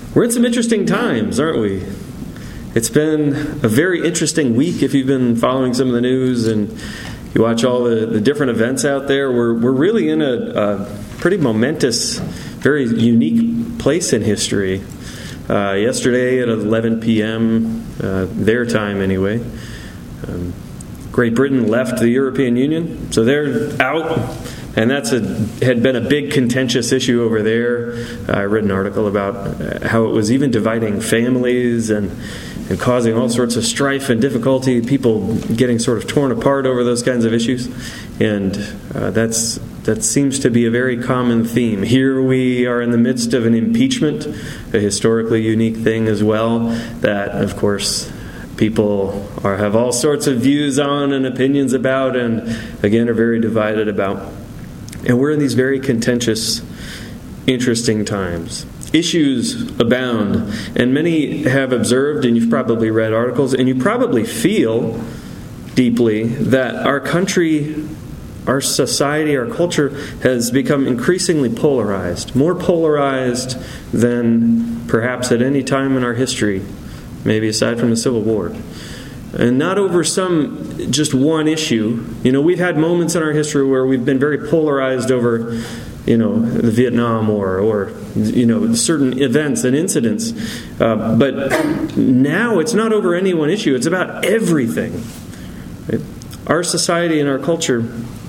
We're in some interesting times, aren't we? It's been a very interesting week if you've been following some of the news and you watch all the different events out there. We're really in a pretty momentous, very unique place in history. Yesterday at 11 p.m., their time anyway, Great Britain left the European Union, so they're out. And that's had been a big contentious issue over there. I read an article about how it was even dividing families and causing all sorts of strife and difficulty, people getting sort of torn apart over those kinds of issues. And that seems to be a very common theme. Here we are in the midst of an impeachment, a historically unique thing as well, that, of course, people have all sorts of views on and opinions about, and again are very divided about. And we're in these very contentious, interesting times. Issues abound, and many have observed, and you've probably read articles, and you probably feel deeply that our country, our society, our culture has become increasingly polarized, more polarized than perhaps at any time in our history, maybe aside from the Civil War. And not over just one issue. We've had moments in our history where we've been very polarized over, the Vietnam War or, certain events and incidents. But now it's not over any one issue. It's about everything. Right? Our society and our culture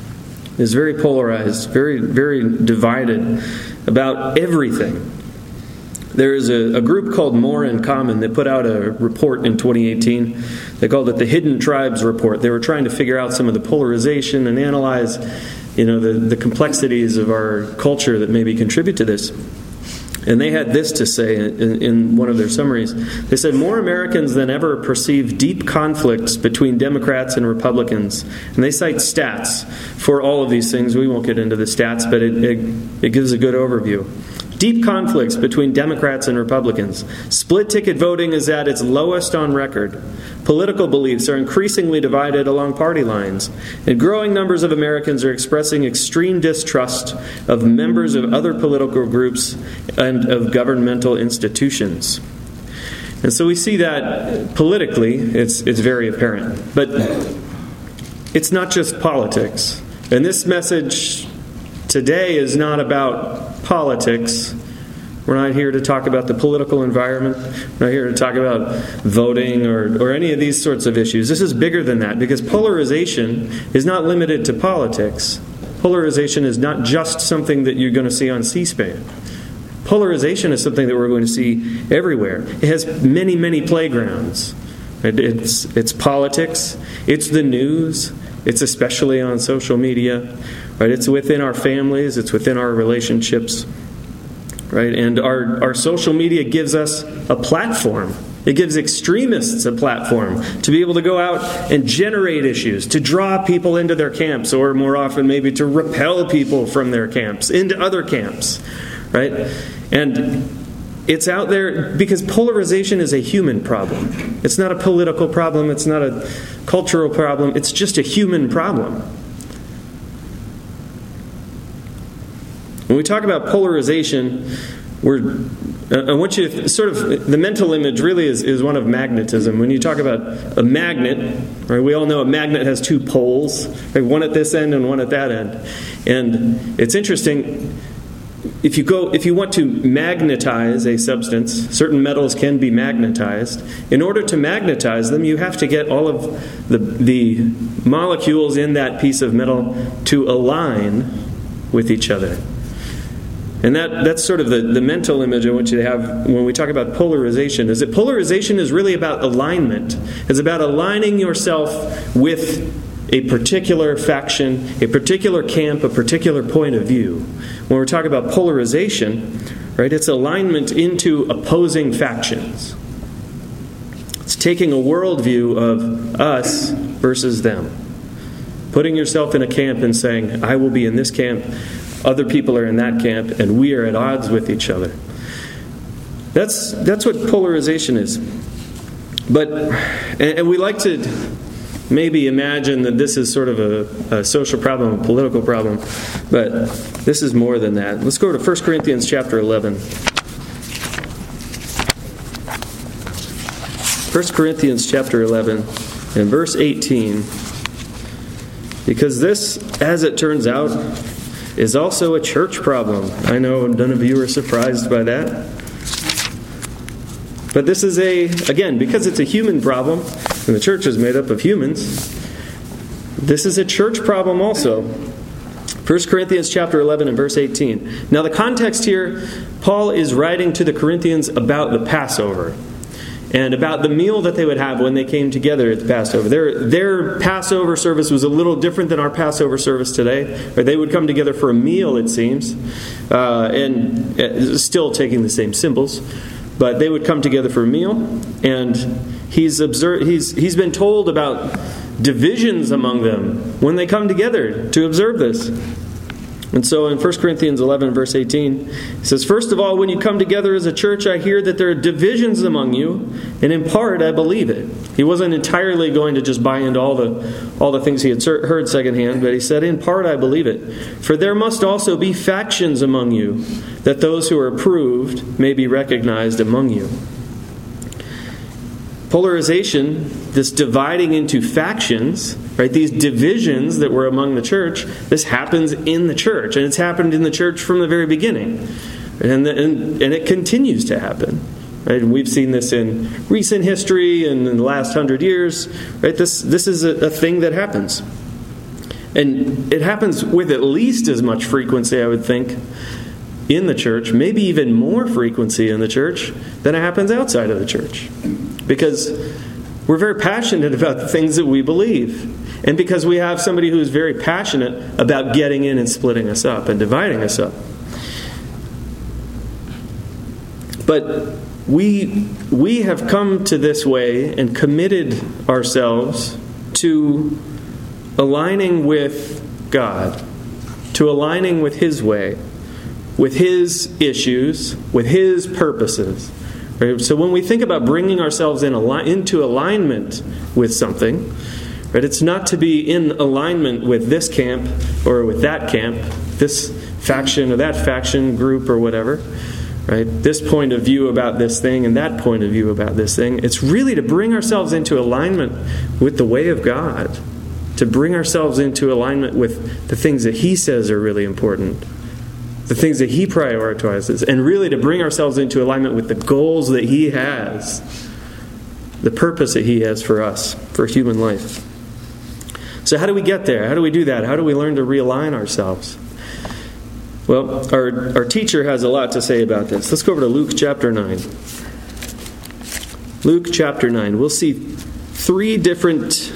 is very polarized, very, very divided about everything. There is a group called More in Common that put out a report in 2018. They called it the Hidden Tribes Report. They were trying to figure out some of the polarization and analyze, the complexities of our culture that maybe contribute to this. And they had this to say in one of their summaries. They said, more Americans than ever perceive deep conflicts between Democrats and Republicans. And they cite stats for all of these things. We won't get into the stats, but it gives a good overview. Deep conflicts between Democrats and Republicans. Split-ticket voting is at its lowest on record. Political beliefs are increasingly divided along party lines. And growing numbers of Americans are expressing extreme distrust of members of other political groups and of governmental institutions. And so we see that politically, it's very apparent. But it's not just politics. And this message today is not about politics. We're not here to talk about the political environment. We're not here to talk about voting or any of these sorts of issues. This is bigger than that, because polarization is not limited to politics. Polarization is not just something that you're going to see on C-SPAN. Polarization is something that we're going to see everywhere. It has many, many playgrounds. It's politics. It's the news. It's especially on social media. Right? It's within our families. It's within our relationships. Right? And our social media gives us a platform. It gives extremists a platform to be able to go out and generate issues, to draw people into their camps, or more often maybe to repel people from their camps into other camps. Right? And it's out there because polarization is a human problem. It's not a political problem. It's not a cultural problem. It's just a human problem. When we talk about polarization, I want you to sort of, the mental image really is one of magnetism. When you talk about a magnet, right, we all know a magnet has two poles, right, one at this end and one at that end. And it's interesting, if you want to magnetize a substance, certain metals can be magnetized. In order to magnetize them, you have to get all of the molecules in that piece of metal to align with each other. And that's sort of the mental image I want you to have when we talk about polarization, is that polarization is really about alignment. It's about aligning yourself with a particular faction, a particular camp, a particular point of view. When we're talking about polarization, right, it's alignment into opposing factions. It's taking a worldview of us versus them. Putting yourself in a camp and saying, I will be in this camp, other people are in that camp, and we are at odds with each other. That's what polarization is. And we like to maybe imagine that this is sort of a social problem, a political problem, but this is more than that. Let's go to 1 Corinthians chapter 11. 1 Corinthians chapter 11 and verse 18. Because this, as it turns out, is also a church problem. I know none of you are surprised by that. But this is again, because it's a human problem, and the church is made up of humans, this is a church problem also. 1 Corinthians chapter 11 and verse 18. Now the context here, Paul is writing to the Corinthians about the Passover and about the meal that they would have when they came together at the Passover. Their Passover service was a little different than our Passover service today. Or they would come together for a meal, it seems, and still taking the same symbols. But they would come together for a meal, and he's been told about divisions among them when they come together to observe this. And so in 1 Corinthians 11, verse 18, it says, "First of all, when you come together as a church, I hear that there are divisions among you, and in part I believe it." He wasn't entirely going to just buy into all the things he had heard secondhand, but he said, "In part I believe it. For there must also be factions among you, that those who are approved may be recognized among you." Polarization, this dividing into factions, right? These divisions that were among the church, this happens in the church, and it's happened in the church from the very beginning, and it continues to happen. Right? And we've seen this in recent history and in the last 100 years. Right? This is a thing that happens, and it happens with at least as much frequency, I would think, in the church, maybe even more frequency in the church than it happens outside of the church. Because we're very passionate about the things that we believe. And because we have somebody who's very passionate about getting in and splitting us up and dividing us up. But we have come to this way and committed ourselves to aligning with God, to aligning with His way, with His issues, with His purposes. Right? So when we think about bringing ourselves into alignment with something, right, it's not to be in alignment with this camp or with that camp, this faction or that faction group or whatever, right? This point of view about this thing and that point of view about this thing. It's really to bring ourselves into alignment with the way of God, to bring ourselves into alignment with the things that He says are really important, the things that He prioritizes, and really to bring ourselves into alignment with the goals that He has, the purpose that He has for us, for human life. So how do we get there? How do we do that? How do we learn to realign ourselves? Well, our teacher has a lot to say about this. Let's go over to Luke chapter 9. Luke chapter 9. We'll see three different,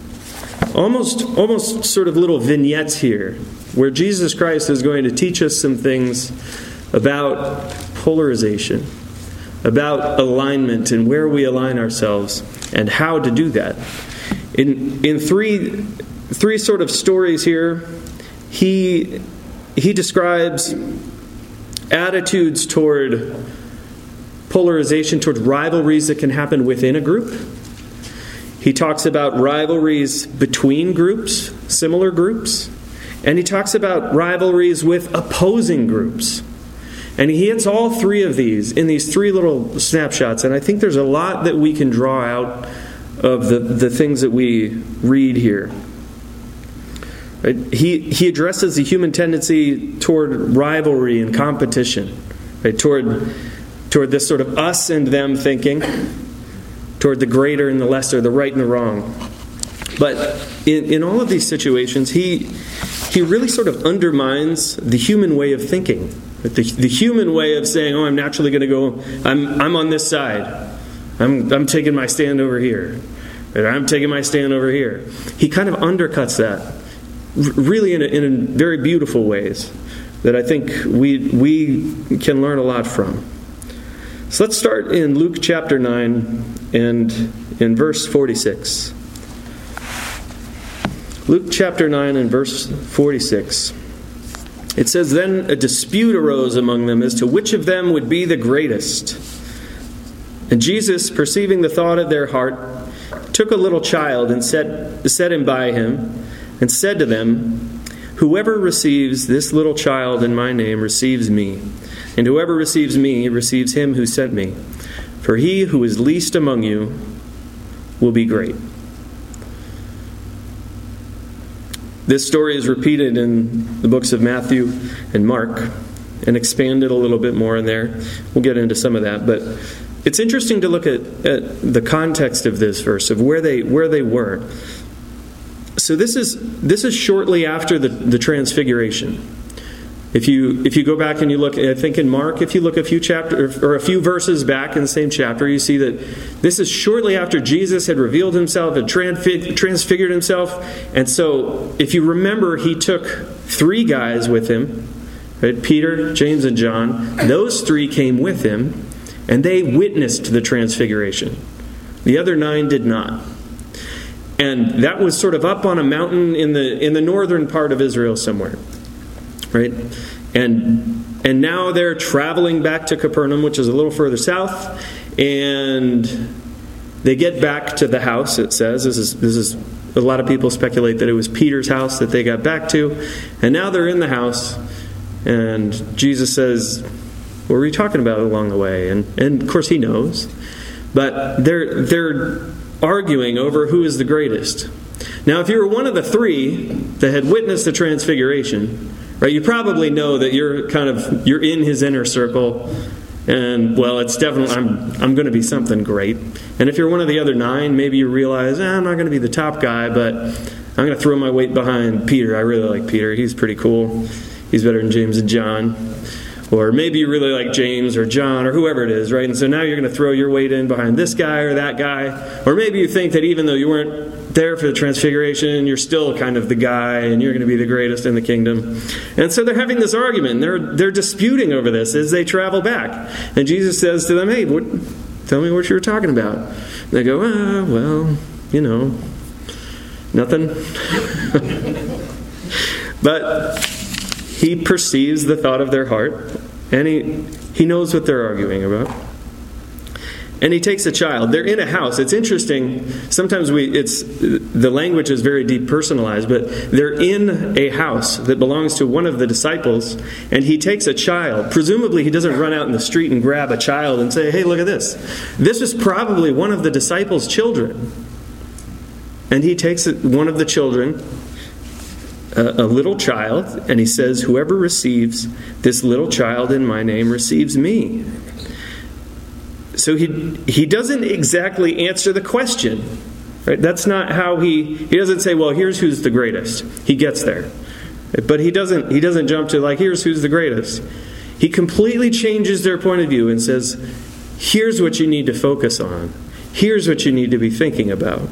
almost sort of little vignettes here, where Jesus Christ is going to teach us some things about polarization, about alignment and where we align ourselves and how to do that. In three sort of stories here, he describes attitudes toward polarization, toward rivalries that can happen within a group. He talks about rivalries between groups, similar groups. And he talks about rivalries with opposing groups. And he hits all three of these in these three little snapshots. And I think there's a lot that we can draw out of the things that we read here. Right? He addresses the human tendency toward rivalry and competition. Right? Toward this sort of us and them thinking. Toward the greater and the lesser, the right and the wrong. But in all of these situations, he really sort of undermines the human way of thinking. The human way of saying, "Oh, I'm naturally going to go, I'm on this side. I'm taking my stand over here. And I'm taking my stand over here." He kind of undercuts that, really in very beautiful ways that I think we can learn a lot from. So let's start in Luke chapter 9 and in verse 46. Luke chapter 9 and verse 46. It says, "Then a dispute arose among them as to which of them would be the greatest. And Jesus, perceiving the thought of their heart, took a little child and set him by him, and said to them, 'Whoever receives this little child in my name receives me, and whoever receives me receives him who sent me. For he who is least among you will be great. This story is repeated in the books of Matthew and Mark and expanded a little bit more in there. We'll get into some of that, but it's interesting to look at the context of this verse, of where they were. So this is shortly after the Transfiguration. If you go back and you look, I think in Mark, if you look a few chapters or a few verses back in the same chapter, you see that this is shortly after Jesus had revealed himself, had transfigured himself. And so, if you remember, he took 3 guys with him, right? Peter, James, and John. Those 3 came with him, and they witnessed the Transfiguration. The other 9 did not. And that was sort of up on a mountain in the northern part of Israel somewhere. Right? And now they're traveling back to Capernaum, which is a little further south, and they get back to the house, it says. This is a lot of people speculate that it was Peter's house that they got back to. And now they're in the house, and Jesus says, "What were you talking about along the way?" And of course he knows. But they're arguing over who is the greatest. Now, if you were one of the 3 that had witnessed the Transfiguration, right, you probably know that you're in his inner circle, and well, it's definitely I'm going to be something great. And if you're one of the other 9, maybe you realize I'm not going to be the top guy, but I'm going to throw my weight behind Peter. I really like Peter. He's pretty cool. He's better than James and John. Or maybe you really like James or John or whoever it is, right? And so now you're going to throw your weight in behind this guy or that guy. Or maybe you think that even though you weren't there for the Transfiguration, you're still kind of the guy and you're going to be the greatest in the kingdom. And so they're having this argument. They're disputing over this as they travel back. And Jesus says to them, "Hey, tell me what you were talking about." And they go, "Well, nothing." But he perceives the thought of their heart, and he knows what they're arguing about. And he takes a child. They're in a house. It's interesting. Sometimes the language is very depersonalized, but they're in a house that belongs to one of the disciples, and he takes a child. Presumably, he doesn't run out in the street and grab a child and say, "Hey, look at this." This is probably one of the disciples' children. And he takes one of the children, a little child, and he says, "Whoever receives this little child in my name receives me." So he doesn't exactly answer the question. Right? That's not how he doesn't say, "Well, here's who's the greatest." He gets there. But he doesn't jump to here's who's the greatest. He completely changes their point of view and says, "Here's what you need to focus on. Here's what you need to be thinking about."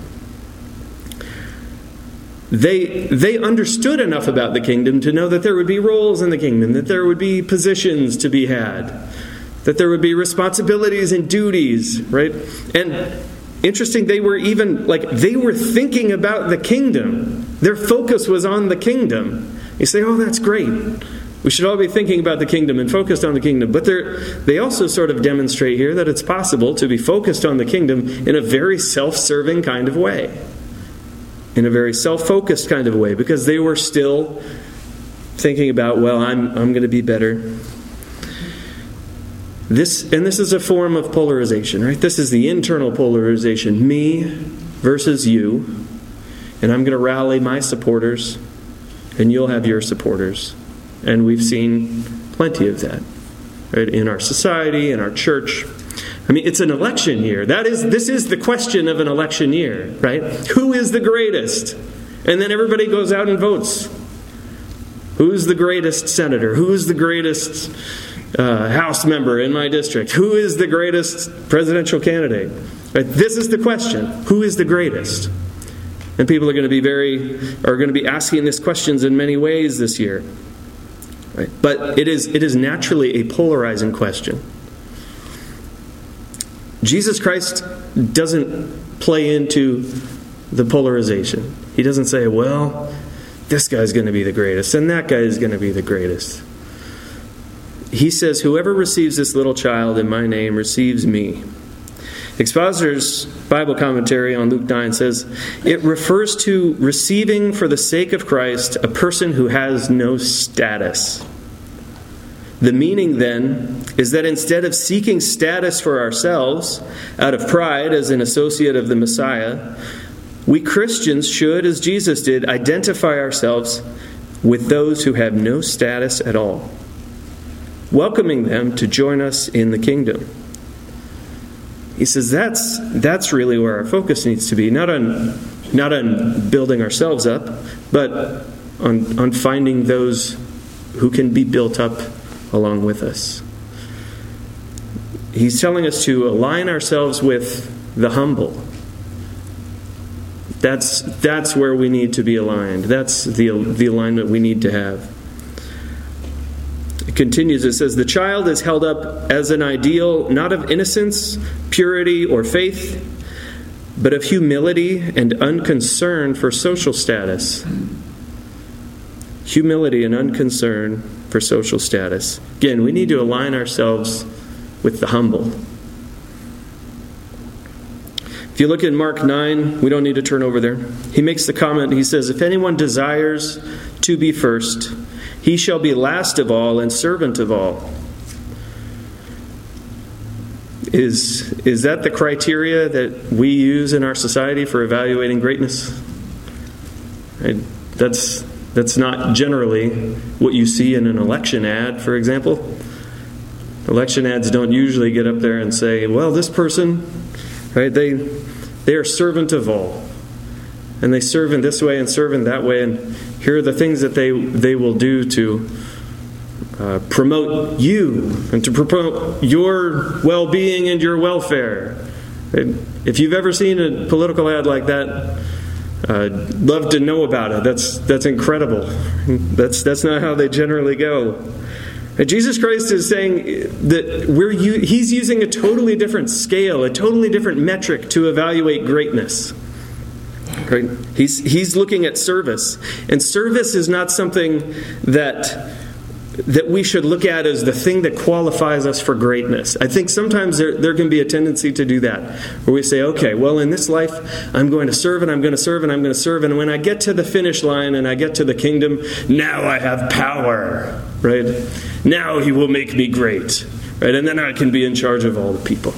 They understood enough about the kingdom to know that there would be roles in the kingdom, that there would be positions to be had, that there would be responsibilities and duties, right? And interesting, they were thinking about the kingdom. Their focus was on the kingdom. You say, "Oh, that's great. We should all be thinking about the kingdom and focused on the kingdom." But they also sort of demonstrate here that it's possible to be focused on the kingdom in a very self-serving kind of way. In a very self-focused kind of way, because they were still thinking about, well, I'm going to be better. This is a form of polarization, right? This is the internal polarization, me versus you, and I'm going to rally my supporters, and you'll have your supporters. And we've seen plenty of that, right? In our society, in our church. I mean, it's an election year. This is the question of an election year, right? Who is the greatest? And then everybody goes out and votes. Who's the greatest senator? Who's the greatest House member in my district? Who is the greatest presidential candidate? Right? This is the question. Who is the greatest? And people are going to be asking these questions in many ways this year. Right? But it is naturally a polarizing question. Jesus Christ doesn't play into the polarization. He doesn't say, "Well, this guy's going to be the greatest, and that guy is going to be the greatest." He says, "Whoever receives this little child in my name receives me." Expositor's Bible commentary on Luke 9 says, it refers to receiving for the sake of Christ a person who has no status. The meaning then is that instead of seeking status for ourselves out of pride as an associate of the Messiah, we Christians should, as Jesus did, identify ourselves with those who have no status at all, welcoming them to join us in the kingdom. He says that's really where our focus needs to be, not on building ourselves up, but on finding those who can be built up along with us. He's telling us to align ourselves with the humble. That's where we need to be aligned. That's the alignment we need to have. It continues, it says, the child is held up as an ideal not of innocence, purity, or faith, but of humility and unconcern for social status. Humility and unconcern for social status. Again, we need to align ourselves with the humble. If you look at Mark 9, we don't need to turn over there. He makes the comment, he says, if anyone desires to be first, he shall be last of all and servant of all. Is that the criteria that we use in our society for evaluating greatness? That's not generally what you see in an election ad, for example. Election ads don't usually get up there and say, well, this person, right, they are servant of all. And they serve in this way and serve in that way. And here are the things that they will do to promote you and to promote your well-being and your welfare. If you've ever seen a political ad like that, love to know about it. That's incredible. That's not how they generally go. And Jesus Christ is saying that He's using a totally different scale, a totally different metric to evaluate greatness. Right? He's looking at service, and service is not something that we should look at as the thing that qualifies us for greatness. I think sometimes there can be a tendency to do that, where we say, okay, well, in this life, I'm going to serve, and I'm going to serve, and I'm going to serve, and when I get to the finish line and I get to the kingdom, now I have power, right? Now He will make me great, right? And then I can be in charge of all the people.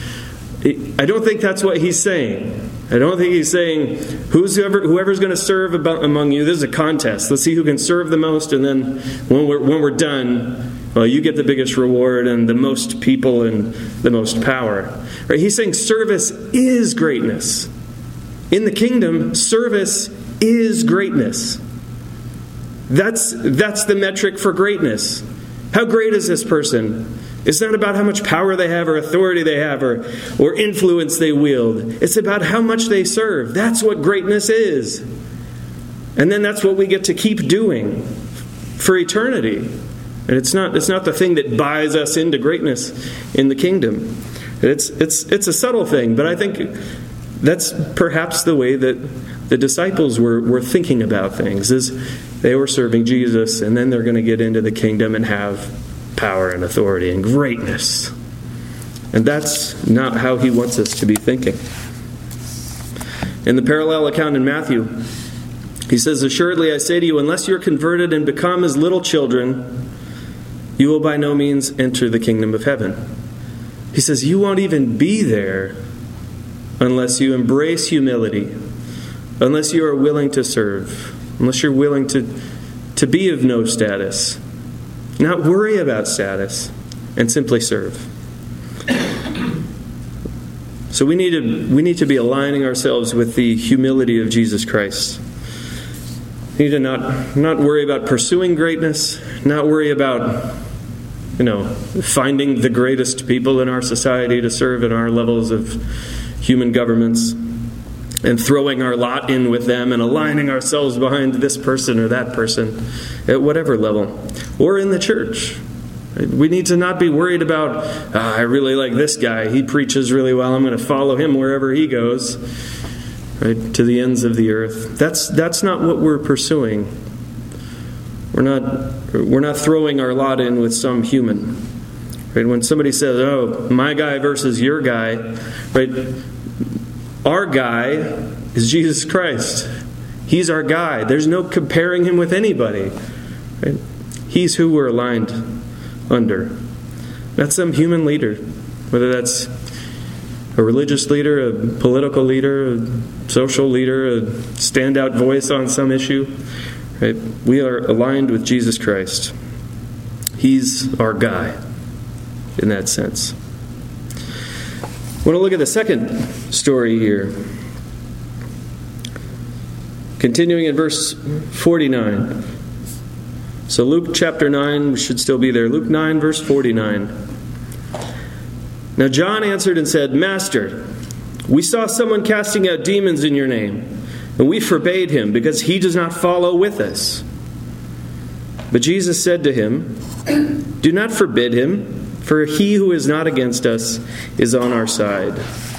I don't think that's what He's saying. I don't think He's saying, whoever's going to serve among you, this is a contest. Let's see who can serve the most, and then when we're done, well, you get the biggest reward and the most people and the most power. Right? He's saying service is greatness. In the kingdom, service is greatness. That's the metric for greatness. How great is this person? It's not about how much power they have or authority they have or influence they wield. It's about how much they serve. That's what greatness is. And then that's what we get to keep doing for eternity. And it's not the thing that buys us into greatness in the kingdom. It's a subtle thing, but I think that's perhaps the way that the disciples were thinking about things, is they were serving Jesus, and then they're going to get into the kingdom and have power and authority and greatness. And that's not how He wants us to be thinking. In the parallel account in Matthew, He says, assuredly I say to you, unless you're converted and become as little children, you will by no means enter the kingdom of heaven. He says you won't even be there unless you embrace humility, unless you are willing to serve, unless you're willing to be of no status, not worry about status, and simply serve. So we need to be aligning ourselves with the humility of Jesus Christ. We need to not worry about pursuing greatness, not worry about finding the greatest people in our society to serve in our levels of human governments, and throwing our lot in with them and aligning ourselves behind this person or that person at whatever level, or in the church. We need to not be worried about, I really like this guy, he preaches really well, I'm going to follow him wherever he goes, right, to the ends of the earth. That's not what we're pursuing. We're not throwing our lot in with some human. Right? When somebody says, "Oh, my guy versus your guy," right? Our guy is Jesus Christ. He's our guy. There's no comparing Him with anybody. Right? He's who we're aligned under. Not some human leader, whether that's a religious leader, a political leader, a social leader, a standout voice on some issue. Right? We are aligned with Jesus Christ. He's our guy in that sense. I want to look at the second story here. Continuing in verse 49. So Luke chapter 9, we should still be there. Luke 9, verse 49. Now John answered and said, Master, we saw someone casting out demons in your name, and we forbade him, because he does not follow with us. But Jesus said to him, Do not forbid him, for he who is not against us is on our side.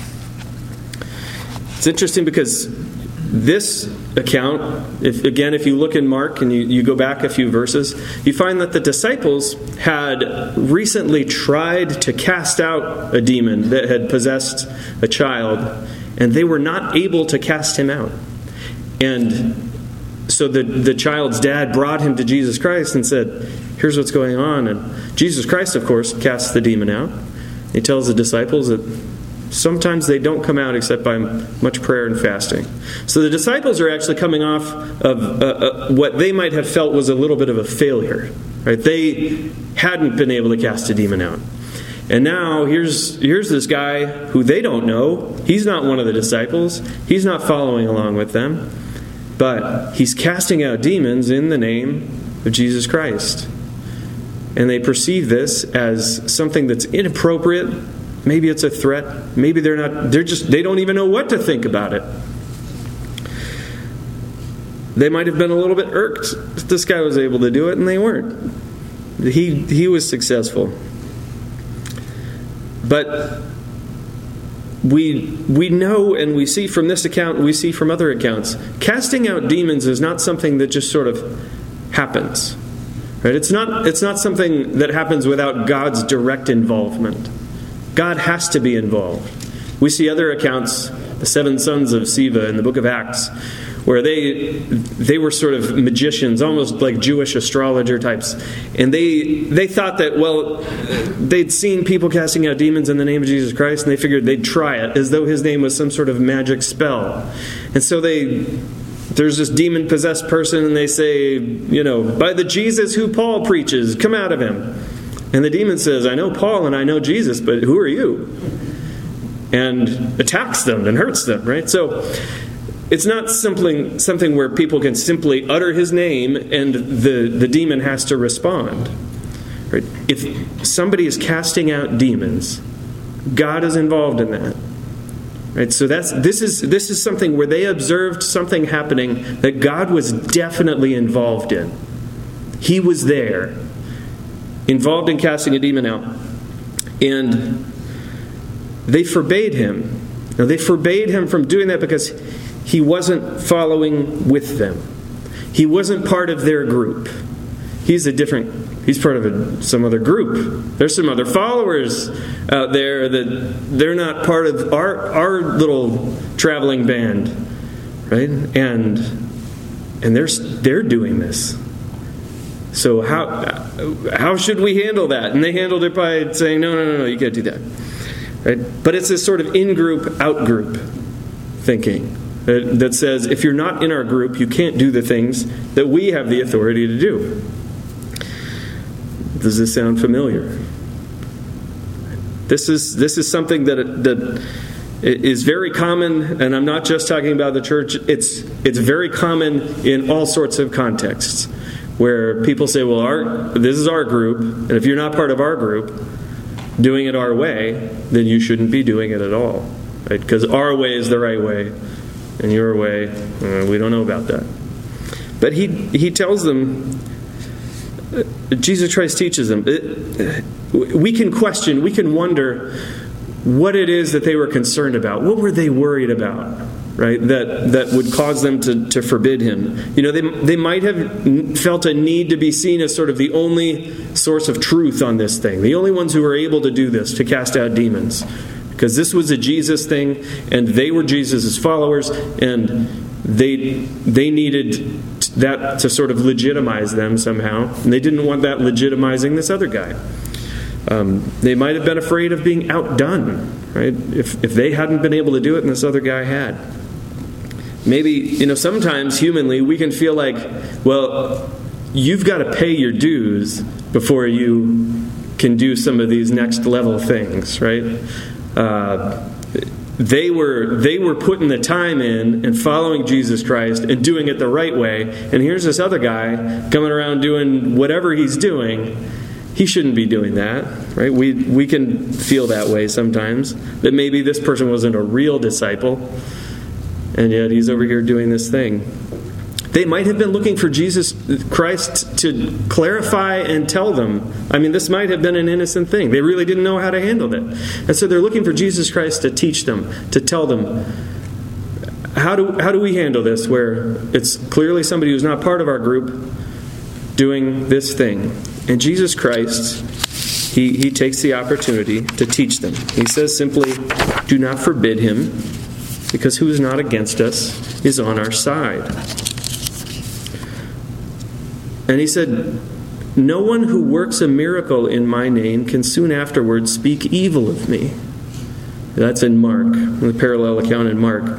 It's interesting because this account, if you look in Mark and you go back a few verses, you find that the disciples had recently tried to cast out a demon that had possessed a child, and they were not able to cast him out. And so the child's dad brought him to Jesus Christ and said, here's what's going on. And Jesus Christ, of course, casts the demon out. He tells the disciples that sometimes they don't come out except by much prayer and fasting. So the disciples are actually coming off of what they might have felt was a little bit of a failure. Right? They hadn't been able to cast a demon out. And now here's this guy who they don't know. He's not one of the disciples. He's not following along with them. But he's casting out demons in the name of Jesus Christ. And they perceive this as something that's inappropriate. Maybe it's a threat. Maybe they don't even know what to think about it. They might have been a little bit irked that this guy was able to do it, and they weren't. He was successful. But we know, and we see from this account, we see from other accounts, casting out demons is not something that just sort of happens. Right? It's not something that happens without God's direct involvement. God has to be involved. We see other accounts, the 7 sons of Sceva in the book of Acts, where they were sort of magicians, almost like Jewish astrologer types. And they thought that, they'd seen people casting out demons in the name of Jesus Christ, and they figured they'd try it, as though his name was some sort of magic spell. And so there's this demon-possessed person, and they say, by the Jesus who Paul preaches, come out of him. And the demon says, I know Paul and I know Jesus, but who are you? And attacks them and hurts them, right? So it's not something where people can simply utter his name and the demon has to respond. Right? If somebody is casting out demons, God is involved in that. Right? So this is something where they observed something happening that God was definitely involved in. He was there, involved in casting a demon out. And they forbade him. Now, they forbade him from doing that because he wasn't following with them. He wasn't part of their group. He's part of some other group. There's some other followers out there that they're not part of our little traveling band, right? And they're doing this. So how should we handle that? And they handled it by saying, no, you can't do that. Right? But it's this sort of in-group, out-group thinking that says, if you're not in our group, you can't do the things that we have the authority to do. Does this sound familiar? This is something that is very common, and I'm not just talking about the church. It's very common in all sorts of contexts, where people say, this is our group, and if you're not part of our group, doing it our way, then you shouldn't be doing it at all. Right? Because our way is the right way, and your way, we don't know about that. But he tells them, Jesus Christ teaches them, we can question, we can wonder what it is that they were concerned about. What were they worried about? Right, that would cause them to forbid him. They might have felt a need to be seen as sort of the only source of truth on this thing, the only ones who were able to do this, to cast out demons, because this was a Jesus thing, and they were Jesus' followers, and they needed that to sort of legitimize them somehow. And they didn't want that legitimizing this other guy. They might have been afraid of being outdone, right? If they hadn't been able to do it and this other guy had. Maybe, sometimes humanly we can feel like, well, you've got to pay your dues before you can do some of these next level things, right? They were putting the time in and following Jesus Christ and doing it the right way. And here's this other guy coming around doing whatever he's doing. He shouldn't be doing that, right? We can feel that way sometimes, that maybe this person wasn't a real disciple, and yet he's over here doing this thing. They might have been looking for Jesus Christ to clarify and tell them. I mean, this might have been an innocent thing. They really didn't know how to handle it. And so they're looking for Jesus Christ to teach them, to tell them, how do we handle this, where it's clearly somebody who's not part of our group doing this thing. And Jesus Christ, he takes the opportunity to teach them. He says simply, do not forbid him, because who is not against us is on our side. And he said, no one who works a miracle in my name can soon afterwards speak evil of me. That's in Mark, the parallel account in Mark.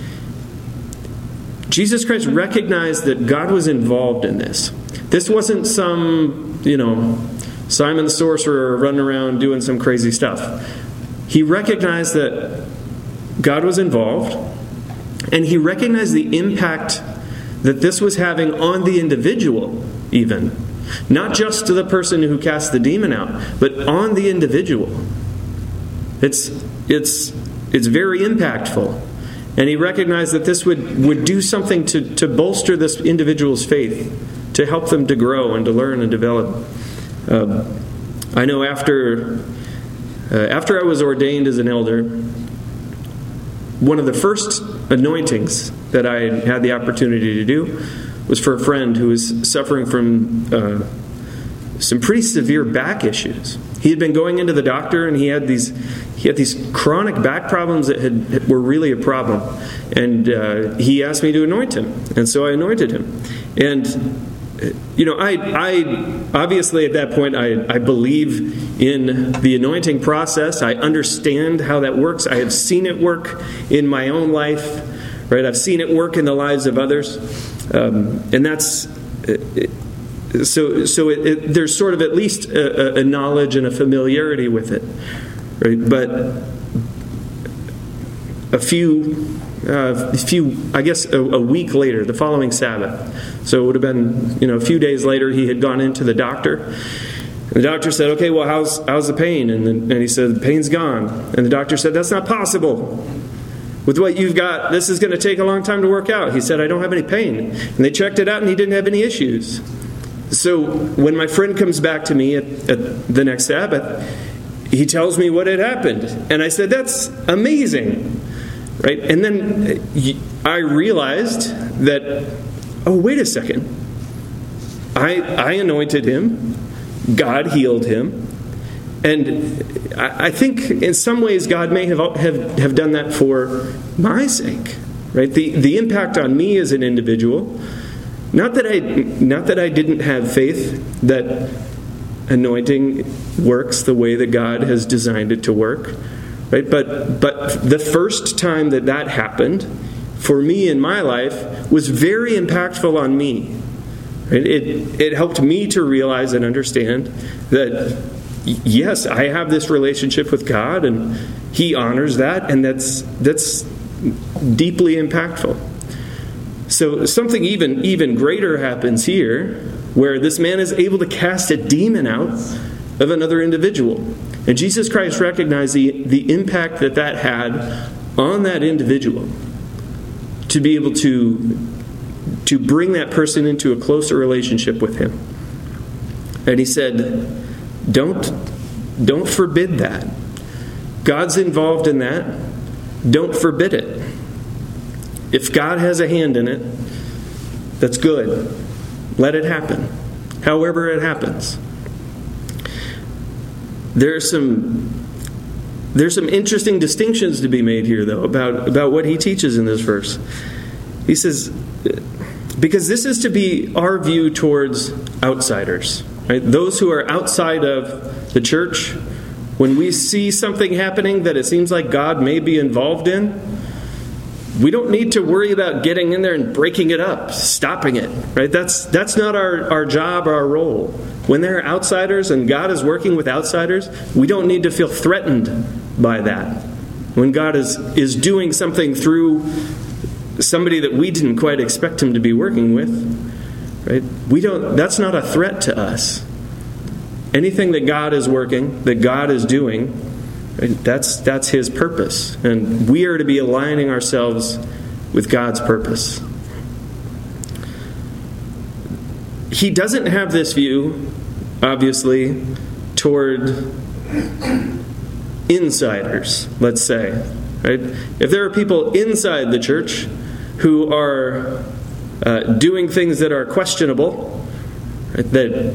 Jesus Christ recognized that God was involved in this. This wasn't some, Simon the sorcerer running around doing some crazy stuff. He recognized that God was involved, and he recognized the impact that this was having on the individual, even. Not just to the person who cast the demon out, but on the individual. It's very impactful. And he recognized that this would do something to bolster this individual's faith, to help them to grow and to learn and develop. I know after I was ordained as an elder, one of the first anointings that I had the opportunity to do was for a friend who was suffering from some pretty severe back issues. He had been going into the doctor, and he had these chronic back problems that were really a problem. And he asked me to anoint him, and so I anointed him. And I obviously at that point I believe in the anointing process. I understand how that works. I have seen it work in my own life. Right? I've seen it work in the lives of others, and that's. So there's sort of at least a knowledge and a familiarity with it, right? But a week later, the following Sabbath, so it would have been a few days later, he had gone into the doctor. And the doctor said, "Okay, well, how's the pain?" And he said, "The pain's gone." And the doctor said, "That's not possible. With what you've got, this is going to take a long time to work out." He said, "I don't have any pain." And they checked it out, and he didn't have any issues. So when my friend comes back to me at the next Sabbath, he tells me what had happened. And I said, "That's amazing." Right? And then I realized that, oh, wait a second. I anointed him. God healed him. And I think in some ways God may have done that for my sake. Right? The impact on me as an individual. Not that I didn't have faith that anointing works the way that God has designed it to work, right? But the first time that happened for me in my life was very impactful on me. Right? It helped me to realize and understand that yes, I have this relationship with God, and He honors that, and that's deeply impactful. So something even greater happens here, where this man is able to cast a demon out of another individual. And Jesus Christ recognized the impact that had on that individual, to be able to bring that person into a closer relationship with Him. And He said, don't forbid that. God's involved in that. Don't forbid it. If God has a hand in it, that's good. Let it happen, however it happens. There's some interesting distinctions to be made here, though, about what he teaches in this verse. He says, Because this is to be our view towards outsiders, right? Those who are outside of the church. When we see something happening that it seems like God may be involved in, we don't need to worry about getting in there and breaking it up, stopping it, right? That's not our job or our role. When there are outsiders and God is working with outsiders, we don't need to feel threatened by that. When God is doing something through somebody that we didn't quite expect him to be working with, right? That's not a threat to us. Anything that God is working, that God is doing, right, that's his purpose. And we are to be aligning ourselves with God's purpose. He doesn't have this view, obviously, toward insiders, let's say. Right? If there are people inside the church who are doing things that are questionable, right,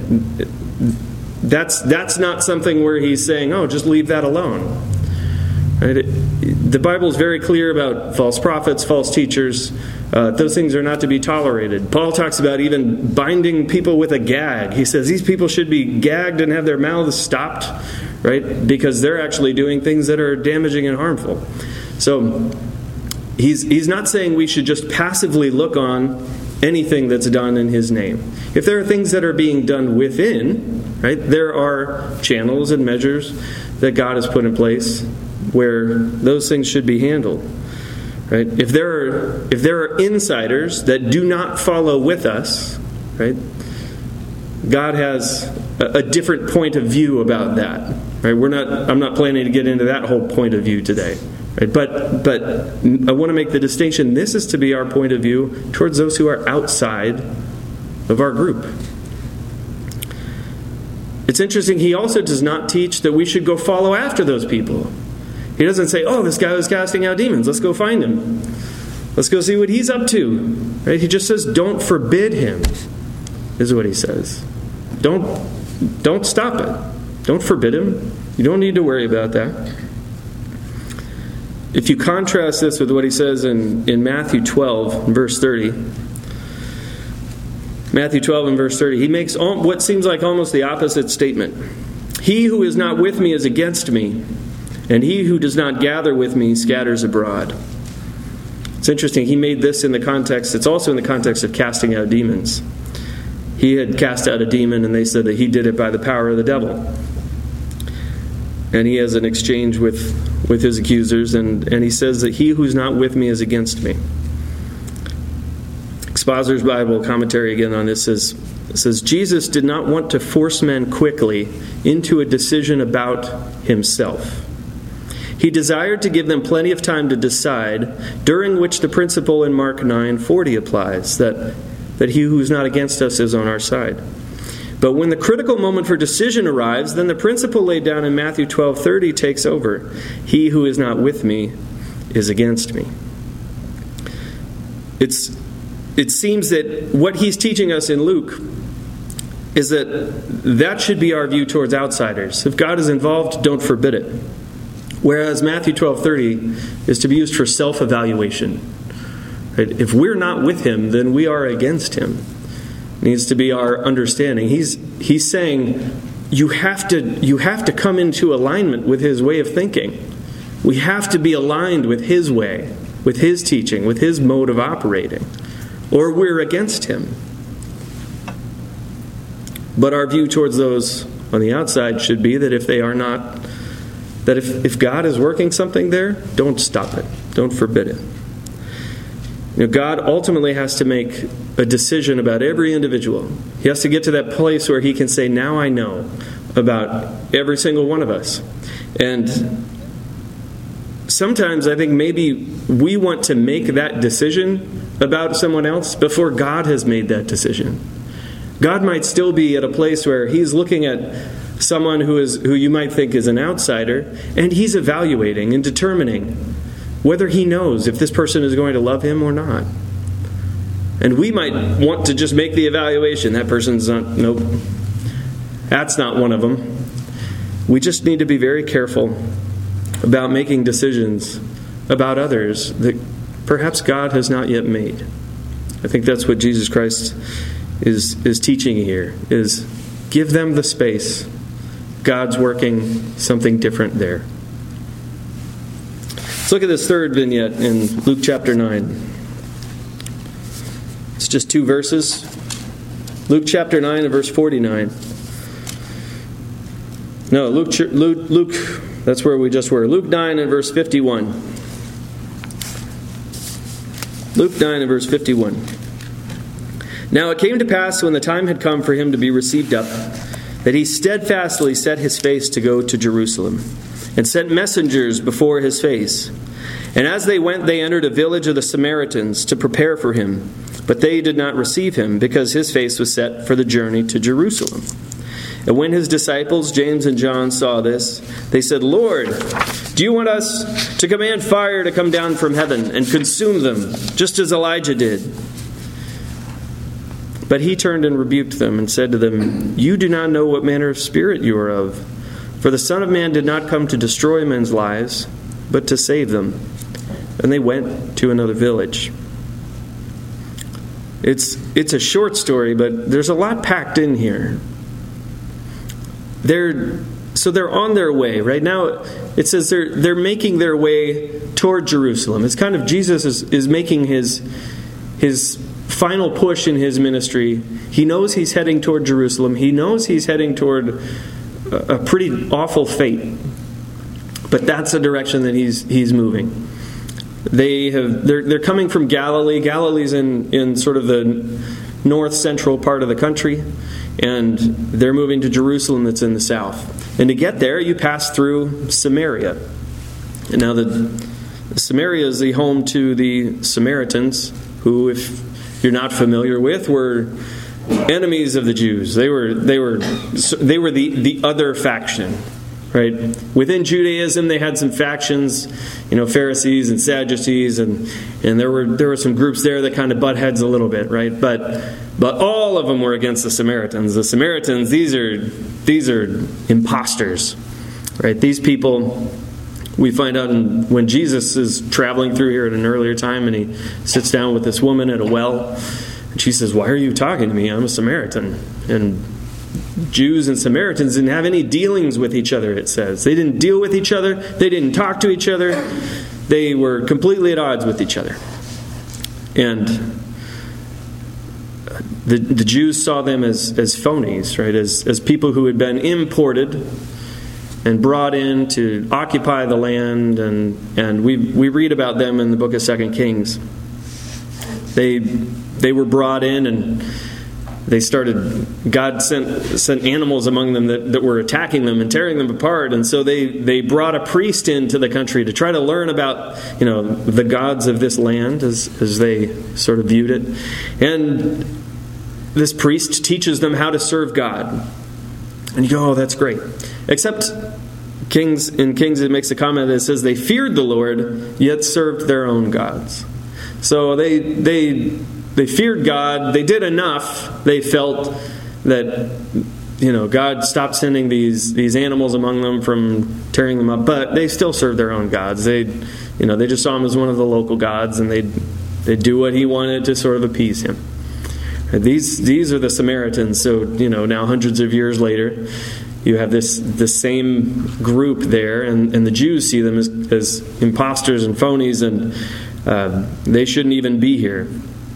that's not something where he's saying, oh, just leave that alone. Right? The Bible is very clear about false prophets, false teachers. Those things are not to be tolerated. Paul talks about even binding people with a gag. He says these people should be gagged and have their mouths stopped, right? Because they're actually doing things that are damaging and harmful. So he's not saying we should just passively look on anything that's done in his name. If there are things that are being done within, right, there are channels and measures that God has put in place where those things should be handled. Right? If there are insiders that do not follow with us, right, God has a different point of view about that. Right? I'm not planning to get into that whole point of view today. Right? But I want to make the distinction. This is to be our point of view towards those who are outside of our group. It's interesting, he also does not teach that we should go follow after those people. He doesn't say, oh, this guy was casting out demons. Let's go find him. Let's go see what he's up to. Right? He just says, don't forbid him, is what he says. Don't stop it. Don't forbid him. You don't need to worry about that. If you contrast this with what he says in Matthew 12, verse 30, Matthew 12 and verse 30, he makes what seems like almost the opposite statement. He who is not with me is against me, and he who does not gather with me scatters abroad. It's interesting, he made this in the context, it's also in the context of casting out demons. He had cast out a demon, and they said that he did it by the power of the devil. And he has an exchange with his accusers, and he says that he who's not with me is against me. Expositor's Bible commentary again on this says, Jesus did not want to force men quickly into a decision about himself. He desired to give them plenty of time to decide, during which the principle in Mark 9:40 applies, that he who is not against us is on our side. But when the critical moment for decision arrives, then the principle laid down in Matthew 12:30 takes over. He who is not with me is against me. It seems that what he's teaching us in Luke is that should be our view towards outsiders. If God is involved, don't forbid it. Whereas Matthew 12:30 is to be used for self-evaluation. Right? If we're not with him, then we are against him. It needs to be our understanding. He's saying you have to come into alignment with his way of thinking. We have to be aligned with his way, with his teaching, with his mode of operating, or we're against him. But our view towards those on the outside should be that if they are not, that if God is working something there, don't stop it. Don't forbid it. God ultimately has to make a decision about every individual. He has to get to that place where he can say, now I know about every single one of us. And sometimes I think maybe we want to make that decision about someone else before God has made that decision. God might still be at a place where he's looking at someone who you might think is an outsider, and he's evaluating and determining whether he knows if this person is going to love him or not. And we might want to just make the evaluation. That person's not, nope, that's not one of them. We just need to be very careful about making decisions about others that perhaps God has not yet made. I think that's what Jesus Christ is teaching here, is give them the space. God's working something different there. Let's look at this third vignette in Luke chapter 9. It's just 2 verses. Luke chapter 9 and verse 49. No, Luke, that's where we just were. Luke 9 and verse 51. Luke 9 and verse 51. Now it came to pass when the time had come for him to be received up, that he steadfastly set his face to go to Jerusalem, and sent messengers before his face. And as they went, they entered a village of the Samaritans to prepare for him. But they did not receive him, because his face was set for the journey to Jerusalem. And when his disciples, James and John, saw this, they said, Lord, do you want us to command fire to come down from heaven and consume them, just as Elijah did? But he turned and rebuked them and said to them, You do not know what manner of spirit you are of. For the Son of Man did not come to destroy men's lives, but to save them. And they went to another village. It's a short story, but there's a lot packed in here. They're on their way. Right now, it says they're making their way toward Jerusalem. It's kind of Jesus is making his final push in his ministry. He knows he's heading toward Jerusalem. He knows he's heading toward a pretty awful fate. But that's the direction that he's moving. They're coming from Galilee. Galilee's in sort of the north central part of the country, and they're moving to Jerusalem that's in the south. And to get there, you pass through Samaria. And now the Samaria is the home to the Samaritans, who, if you're not familiar with, were enemies of the Jews. They were the other faction. Right? Within Judaism, they had some factions, Pharisees and Sadducees, and there were some groups there that kind of butt heads a little bit, right? But all of them were against the Samaritans. The Samaritans, these are imposters, right? These people, we find out when Jesus is traveling through here at an earlier time, and he sits down with this woman at a well, and she says, "Why are you talking to me? I'm a Samaritan." And Jews and Samaritans didn't have any dealings with each other, it says. They didn't deal with each other. They didn't talk to each other. They were completely at odds with each other. And the Jews saw them as phonies, right? As people who had been imported and brought in to occupy the land. And we read about them in the book of 2 Kings. They were brought in, and God sent animals among them that were attacking them and tearing them apart. And so they brought a priest into the country to try to learn about, the gods of this land as they sort of viewed it. And this priest teaches them how to serve God. And you go, oh, that's great. Except in Kings it makes a comment that says they feared the Lord, yet served their own gods. So they feared God. They did enough. They felt that, God stopped sending these animals among them from tearing them up, but they still served their own gods. They just saw him as one of the local gods, and they'd do what he wanted to sort of appease him. And these are the Samaritans. So, now hundreds of years later, you have this same group there, and the Jews see them as imposters and phonies, and they shouldn't even be here.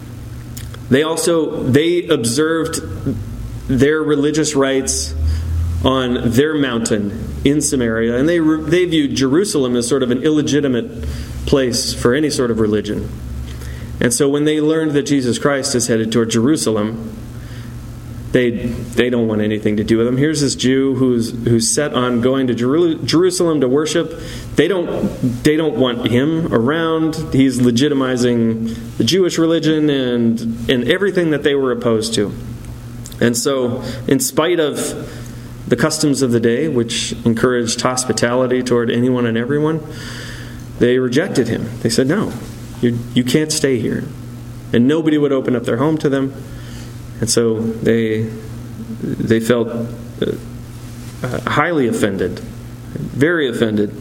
They observed their religious rites on their mountain in Samaria, and they viewed Jerusalem as sort of an illegitimate place for any sort of religion. And so when they learned that Jesus Christ is headed toward Jerusalem, they don't want anything to do with him. Here's this Jew who's set on going to Jerusalem to worship. They don't want him around. He's legitimizing the Jewish religion and everything that they were opposed to. And so, in spite of the customs of the day, which encouraged hospitality toward anyone and everyone, they rejected him. They said, "No, you can't stay here." And nobody would open up their home to them. And so they felt highly offended, very offended.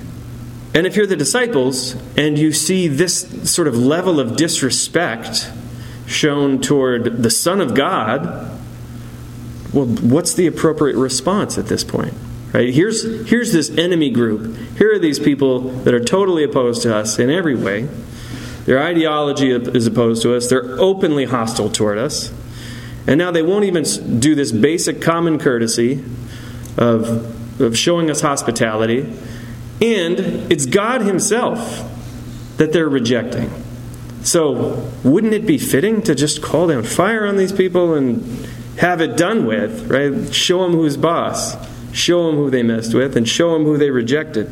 And if you're the disciples and you see this sort of level of disrespect shown toward the Son of God, well, what's the appropriate response at this point? Right? Here's this enemy group. Here are these people that are totally opposed to us in every way. Their ideology is opposed to us. They're openly hostile toward us. And now they won't even do this basic common courtesy of showing us hospitality. And it's God himself that they're rejecting. So wouldn't it be fitting to just call down fire on these people and have it done with, right? Show them who's boss. Show them who they messed with and show them who they rejected.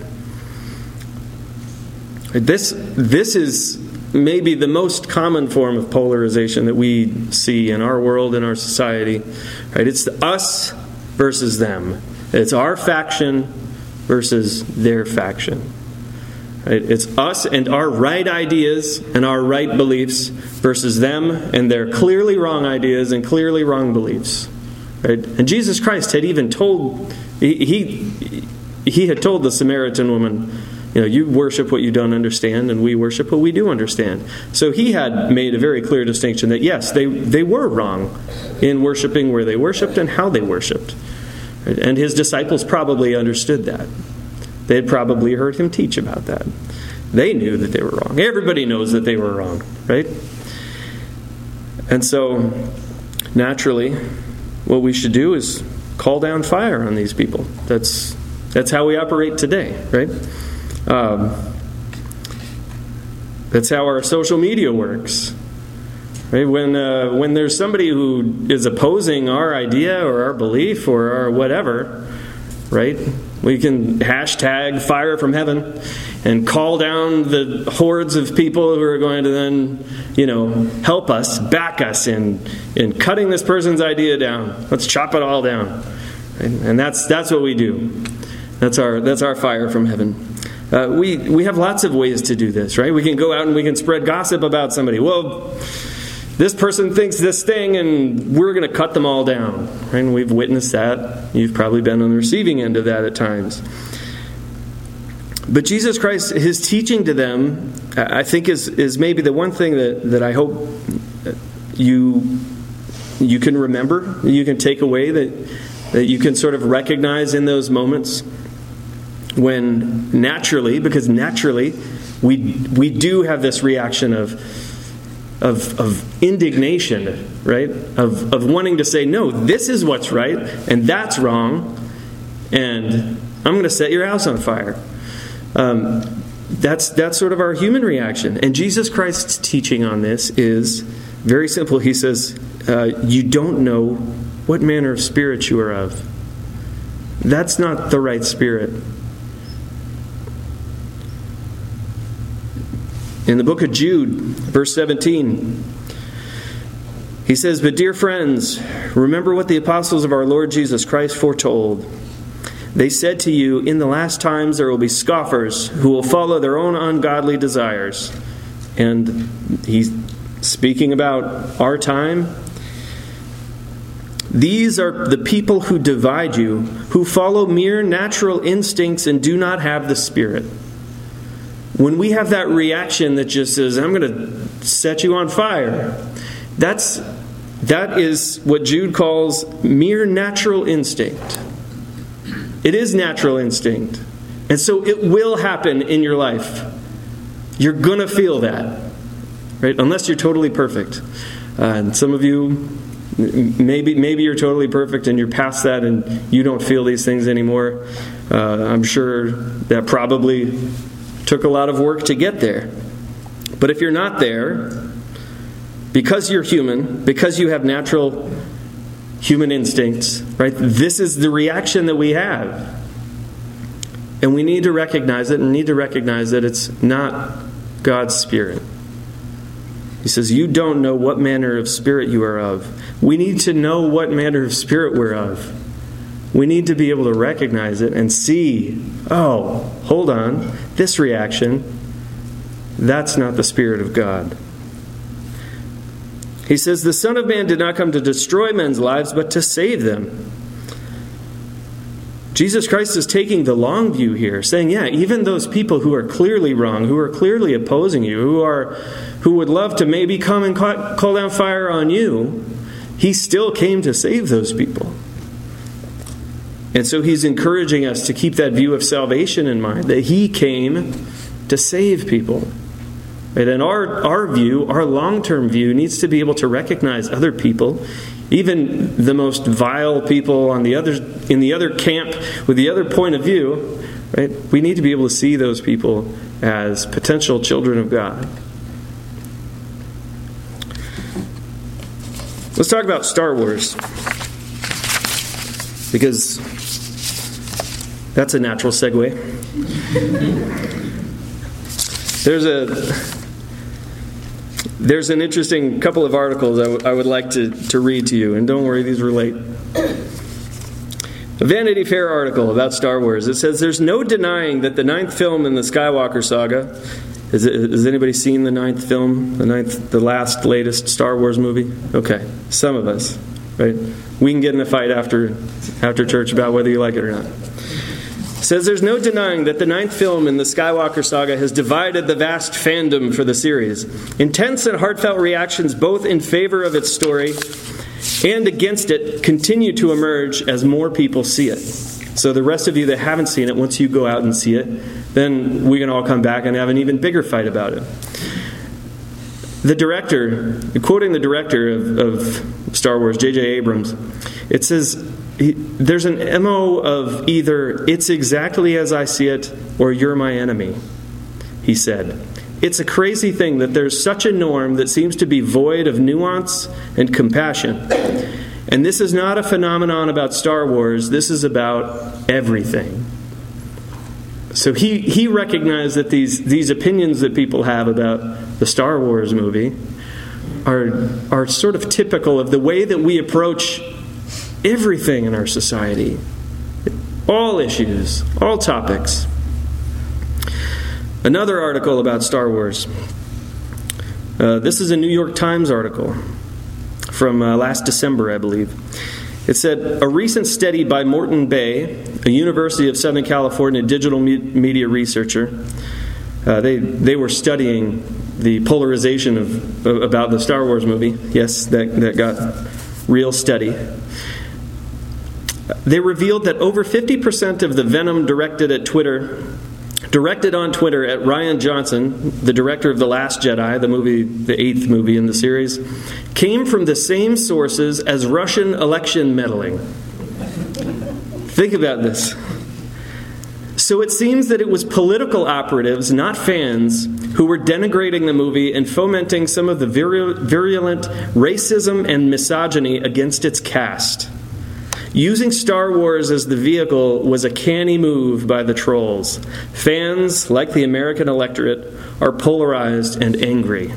This is maybe the most common form of polarization that we see in our world, in our society. Right? It's us versus them. It's our faction versus their faction. Right? It's us and our right ideas and our right beliefs versus them and their clearly wrong ideas and clearly wrong beliefs. Right? And Jesus Christ had even told, he had told the Samaritan woman, you worship what you don't understand, and we worship what we do understand. So he had made a very clear distinction that, yes, they were wrong in worshiping where they worshiped and how they worshiped. And his disciples probably understood that. They had probably heard him teach about that. They knew that they were wrong. Everybody knows that they were wrong, right? And so, naturally, what we should do is call down fire on these people. That's how we operate today, right? That's how our social media works. Right? When there's somebody who is opposing our idea or our belief or our whatever, right? We can hashtag fire from heaven and call down the hordes of people who are going to then, help us, back us in cutting this person's idea down. Let's chop it all down. Right? And that's what we do. That's our fire from heaven. We have lots of ways to do this, right? We can go out and we can spread gossip about somebody. Well, this person thinks this thing and we're going to cut them all down. Right? And we've witnessed that. You've probably been on the receiving end of that at times. But Jesus Christ, his teaching to them, I think is maybe the one thing that I hope you can remember, you can take away, that you can sort of recognize in those moments when naturally we do have this reaction of indignation, right? Of wanting to say, no, this is what's right and that's wrong, and I'm going to set your house on fire. That's sort of our human reaction. And Jesus Christ's teaching on this is very simple. He says, you don't know what manner of spirit you are of. That's not the right spirit. In the book of Jude, verse 17, he says, "But dear friends, remember what the apostles of our Lord Jesus Christ foretold. They said to you, in the last times there will be scoffers who will follow their own ungodly desires." And he's speaking about our time. "These are the people who divide you, who follow mere natural instincts and do not have the Spirit." When we have that reaction that just says, I'm going to set you on fire, that is what Jude calls mere natural instinct. It is natural instinct. And so it will happen in your life. You're going to feel that, right? Unless you're totally perfect. And some of you, maybe you're totally perfect and you're past that and you don't feel these things anymore. I'm sure that probably took a lot of work to get there. But if you're not there, because you're human, because you have natural human instincts, right? This is the reaction that we have. And we need to recognize it, and need to recognize that it's not God's Spirit. He says, you don't know what manner of spirit you are of. We need to know what manner of spirit we're of. We need to be able to recognize it and see, oh, hold on, this reaction, that's not the Spirit of God. He says, the Son of Man did not come to destroy men's lives, but to save them. Jesus Christ is taking the long view here, saying, yeah, even those people who are clearly wrong, who are clearly opposing you, who would love to maybe come and call down fire on you, he still came to save those people. And so he's encouraging us to keep that view of salvation in mind, that he came to save people. Right? And our view, our long-term view, needs to be able to recognize other people, even the most vile people in the other camp with the other point of view. Right? We need to be able to see those people as potential children of God. Let's talk about Star Wars, because that's a natural segue. There's an interesting couple of articles I would like to read to you, and don't worry, these relate. A Vanity Fair article about Star Wars. It says, there's no denying that the 9th film in the Skywalker saga, has anybody seen the 9th film? The last, latest Star Wars movie? Okay, some of us, right? We can get in a fight after church about whether you like it or not. It says there's no denying that the 9th film in the Skywalker saga has divided the vast fandom for the series. Intense and heartfelt reactions both in favor of its story and against it continue to emerge as more people see it. So the rest of you that haven't seen it, once you go out and see it, then we can all come back and have an even bigger fight about it. The director, quoting the director of Star Wars, J.J. Abrams, it says, there's an MO of either it's exactly as I see it or you're my enemy, he said. It's a crazy thing that there's such a norm that seems to be void of nuance and compassion. And this is not a phenomenon about Star Wars. This is about everything. So he recognized that these opinions that people have about the Star Wars movie are sort of typical of the way that we approach everything in our society. All issues, all topics. Another article about Star Wars. This is a New York Times article from last December, I believe. It said, a recent study by Morton Bay, a University of Southern California digital media researcher, they were studying the polarization about the Star Wars movie. Yes, that got real study. They revealed that over 50% of the venom directed on Twitter at Rian Johnson, the director of The Last Jedi, the 8th movie in the series, came from the same sources as Russian election meddling. Think about this. So it seems that it was political operatives, not fans, who were denigrating the movie and fomenting some of the virulent racism and misogyny against its cast. Using Star Wars as the vehicle was a canny move by the trolls. Fans, like the American electorate, are polarized and angry.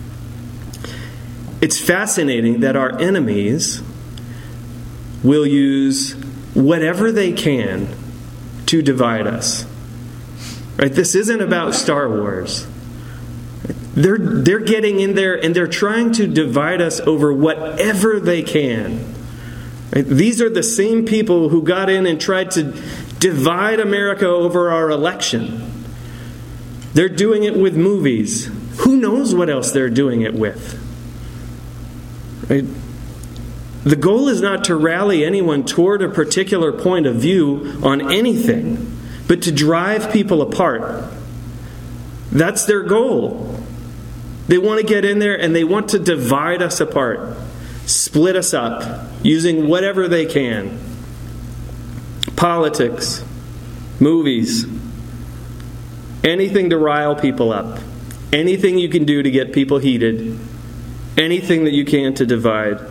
It's fascinating that our enemies will use whatever they can to divide us. Right? This isn't about Star Wars. They're getting in there and they're trying to divide us over whatever they can. Right? These are the same people who got in and tried to divide America over our election. They're doing it with movies. Who knows what else they're doing it with? Right? The goal is not to rally anyone toward a particular point of view on anything, but to drive people apart. That's their goal. They want to get in there and they want to divide us apart, split us up, using whatever they can. Politics, movies, anything to rile people up, anything you can do to get people heated, anything that you can to divide.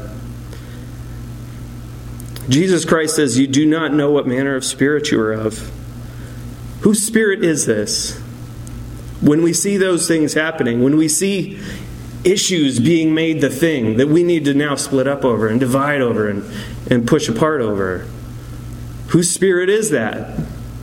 Jesus Christ says, you do not know what manner of spirit you are of. Whose spirit is this? When we see those things happening, when we see issues being made the thing that we need to now split up over and divide over and push apart over, whose spirit is that?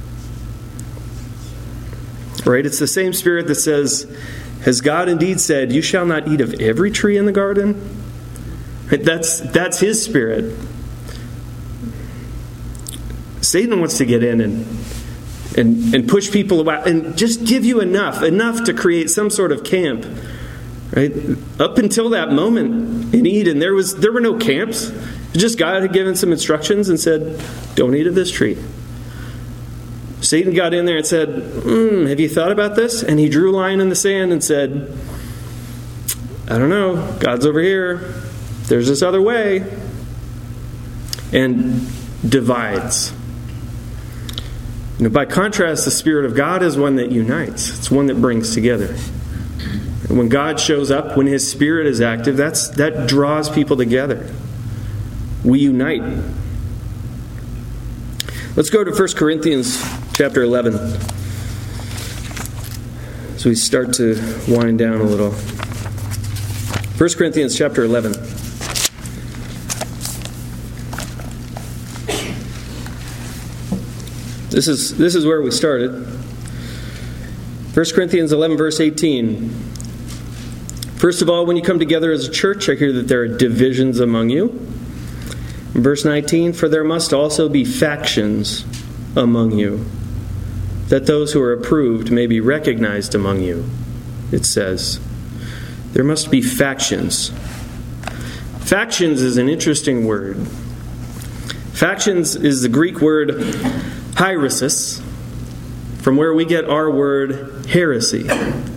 Right? It's the same spirit that says, has God indeed said, you shall not eat of every tree in the garden? Right? That's his spirit. Satan wants to get in and push people about and just give you enough to create some sort of camp. Right? Up until that moment in Eden, there were no camps. Just God had given some instructions and said, don't eat of this tree. Satan got in there and said, have you thought about this? And he drew a line in the sand and said, I don't know. God's over here. There's this other way. And divides. By contrast, the Spirit of God is one that unites. It's one that brings together. And when God shows up, when His Spirit is active, that draws people together. We unite. Let's go to 1 Corinthians chapter 11. So we start to wind down a little. 1 Corinthians chapter 11. This is where we started. 1 Corinthians 11, verse 18. First of all, when you come together as a church, I hear that there are divisions among you. Verse 19, for there must also be factions among you, that those who are approved may be recognized among you, it says. There must be factions. Factions is an interesting word. Factions is the Greek word hieresis, from where we get our word heresy.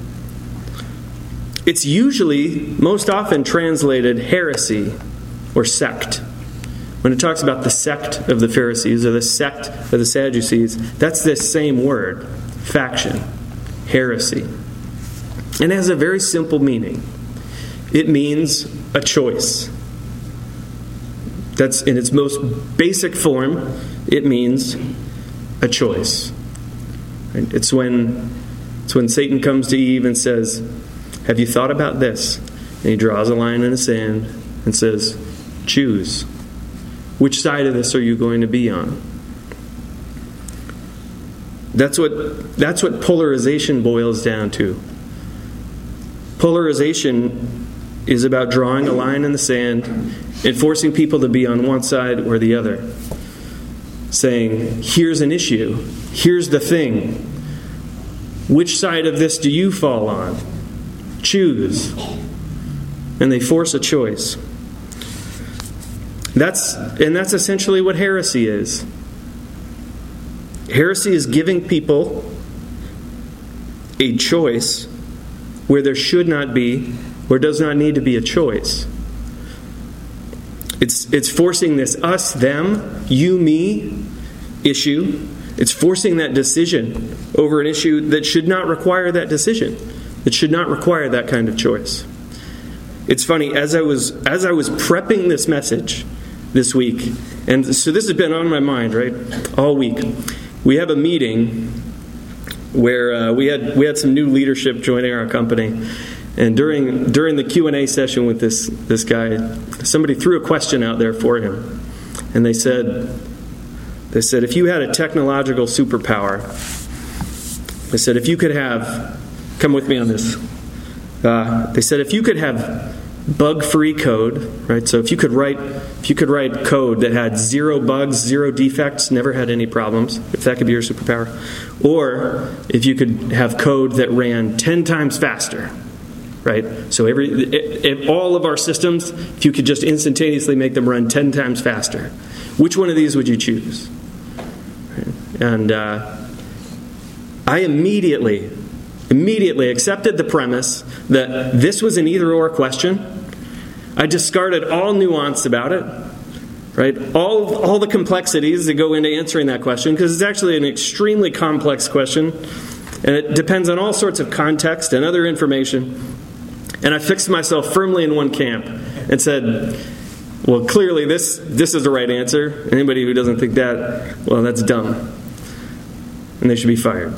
It's usually, most often translated heresy or sect. When it talks about the sect of the Pharisees or the sect of the Sadducees, that's this same word, faction, heresy. And it has a very simple meaning. It means a choice. That's in its most basic form, it means a choice. It's when Satan comes to Eve and says, have you thought about this? And he draws a line in the sand and says, choose. Which side of this are you going to be on? That's what polarization boils down to. Polarization is about drawing a line in the sand and forcing people to be on one side or the other. Saying, here's an issue. Here's the thing. Which side of this do you fall on? Choose. And they force a choice. That's essentially what heresy is. Heresy is giving people a choice where there should not be, or does not need to be a choice. It's forcing this us, them, you, me issue. It's forcing that decision over an issue that should not require that decision. It should not require that kind of choice. It's funny, as I was prepping this message this week, and so this has been on my mind, right, all week. We have a meeting where we had some new leadership joining our company. And during the Q&A session with this guy, somebody threw a question out there for him. And they said, if you had a technological superpower, they said, if you could have, come with me on this. They said, if you could have bug-free code, right? So if you could write code that had 0 bugs, 0 defects, never had any problems, if that could be your superpower, or if you could have code that ran 10 times faster. Right? So all of our systems, if you could just instantaneously make them run 10 times faster, which one of these would you choose? And I immediately accepted the premise that this was an either-or question. I discarded all nuance about it, right? All the complexities that go into answering that question, because it's actually an extremely complex question, and it depends on all sorts of context and other information. And I fixed myself firmly in one camp and said, well, clearly this is the right answer. Anybody who doesn't think that, well, that's dumb. And they should be fired.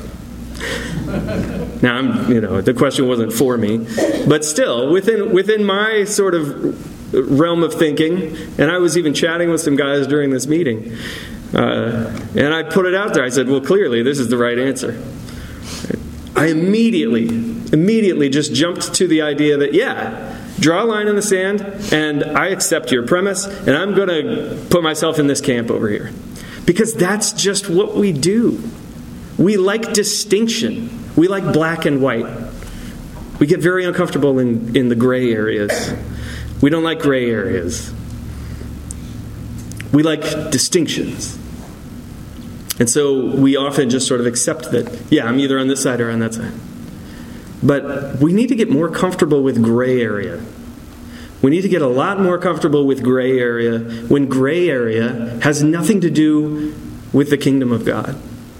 Now, the question wasn't for me. But still, within my sort of realm of thinking, and I was even chatting with some guys during this meeting, and I put it out there. I said, well, clearly this is the right answer. I immediately just jumped to the idea that, draw a line in the sand, and I accept your premise, and I'm going to put myself in this camp over here. Because that's just what we do. We like distinction. We like black and white. We get very uncomfortable in the gray areas. We don't like gray areas. We like distinctions. And so we often just sort of accept that, yeah, I'm either on this side or on that side. But we need to get more comfortable with gray area. We need to get a lot more comfortable with gray area when gray area has nothing to do with the kingdom of God.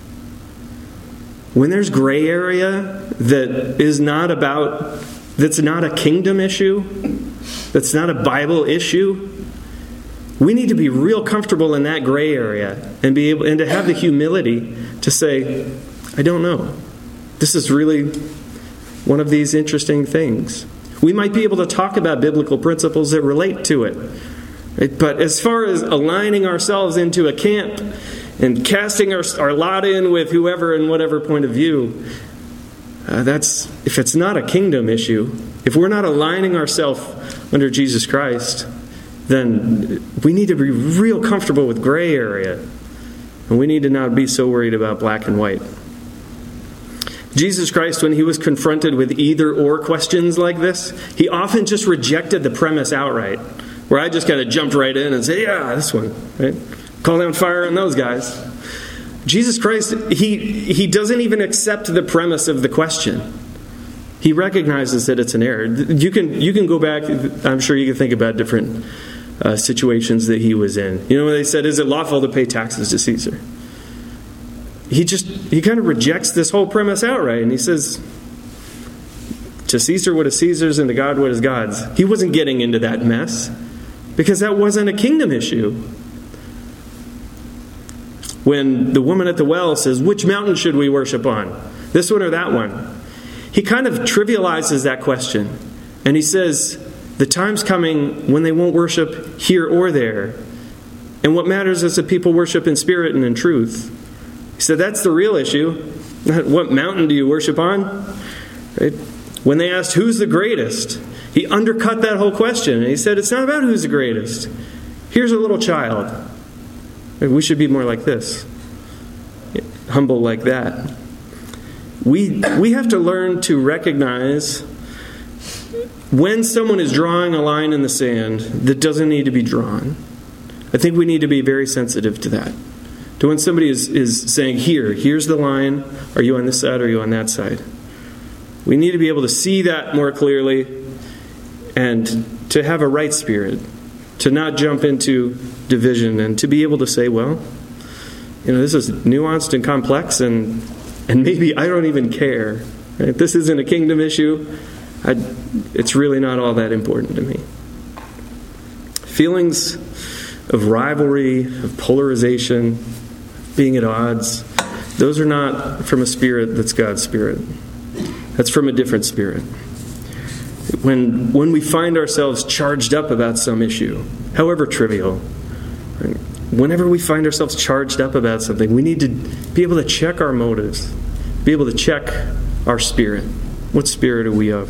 When there's gray area that's not a kingdom issue, that's not a Bible issue, we need to be real comfortable in that gray area and to have the humility to say, I don't know. This is really one of these interesting things. We might be able to talk about biblical principles that relate to it. Right? But as far as aligning ourselves into a camp and casting our lot in with whoever and whatever point of view, if it's not a kingdom issue, if we're not aligning ourselves under Jesus Christ, then we need to be real comfortable with gray area. And we need to not be so worried about black and white. Jesus Christ, when he was confronted with either or questions like this, he often just rejected the premise outright. Where I just kind of jumped right in and said, yeah, this one. Right? Call down fire on those guys. Jesus Christ, he doesn't even accept the premise of the question. He recognizes that it's an error. You can go back, I'm sure you can think about different situations that he was in. You know, when they said, is it lawful to pay taxes to Caesar? He kind of rejects this whole premise outright, and he says, to Caesar what is Caesar's and to God what is God's. He wasn't getting into that mess because that wasn't a kingdom issue. When the woman at the well says, which mountain should we worship on? This one or that one? He kind of trivializes that question, and he says, the time's coming when they won't worship here or there. And what matters is that people worship in spirit and in truth. He said, that's the real issue. Not what mountain do you worship on? Right? When they asked, who's the greatest? He undercut that whole question. And he said, it's not about who's the greatest. Here's a little child. We should be more like this. Humble like that. We have to learn to recognize when someone is drawing a line in the sand that doesn't need to be drawn. I think we need to be very sensitive to that. To when somebody is saying, here's the line. Are you on this side or are you on that side? We need to be able to see that more clearly and to have a right spirit. To not jump into division and to be able to say, well, this is nuanced and complex and maybe I don't even care. Right? This isn't a kingdom issue. It's really not all that important to me. Feelings of rivalry, of polarization, being at odds, those are not from a spirit that's God's spirit. That's from a different spirit. When we find ourselves charged up about some issue, however trivial, right? Whenever we find ourselves charged up about something, we need to be able to check our motives, be able to check our spirit. What spirit are we of?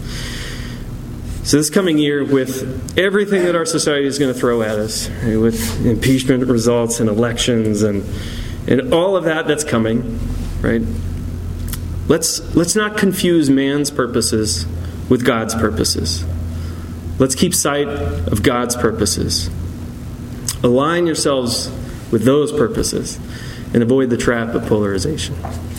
So this coming year, with everything that our society is going to throw at us, right, with impeachment results and elections and all of that's coming, right? Let's not confuse man's purposes with God's purposes. Let's keep sight of God's purposes. Align yourselves with those purposes and avoid the trap of polarization.